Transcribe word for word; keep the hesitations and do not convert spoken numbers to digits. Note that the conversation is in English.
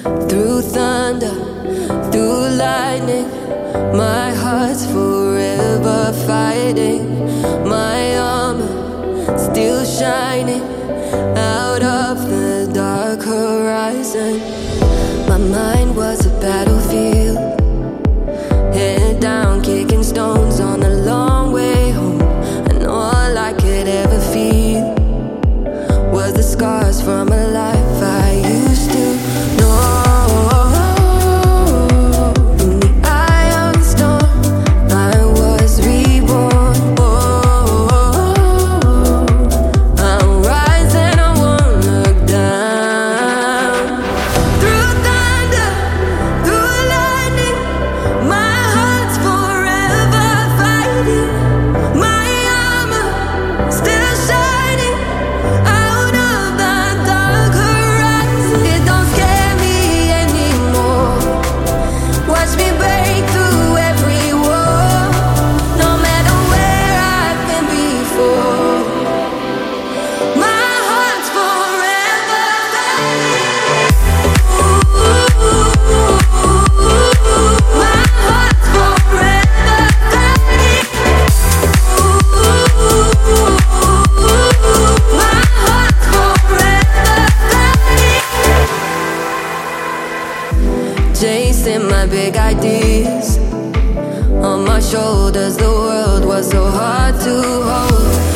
Through thunder, through lightning, my heart's forever fighting. My armor still shining out of the dark horizon. My mind was a battlefield, head down, kicking stones on the long way home. And all I could ever feel was the scars from a life I used to know. In the eye of the storm, I was reborn. Oh, I'm rising, I won't look down. Through thunder, through lightning, my heart's forever fighting. My armor still shining out of the dark horizon. It don't scare me anymore. Watch me break through every wall. No matter where I've been before, my heart's forever fighting. My heart's forever fighting. My heart's forever fighting. Chasing my big ideas, on my shoulders the world was so hard to hold.